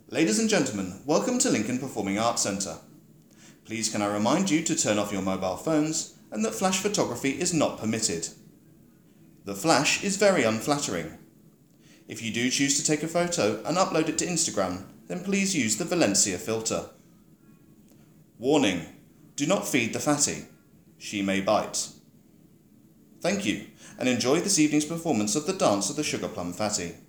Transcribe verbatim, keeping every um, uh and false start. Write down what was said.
Ladies and gentlemen, welcome to Lincoln Performing Arts Centre. Please can I remind you to turn off your mobile phones and that flash photography is not permitted. The flash is very unflattering. If you do choose to take a photo and upload it to Instagram, then please use the Valencia filter. Warning: do not feed the fatty. She may bite. Thank you, and enjoy this evening's performance of the Dance of the Sugar Plum Fatty.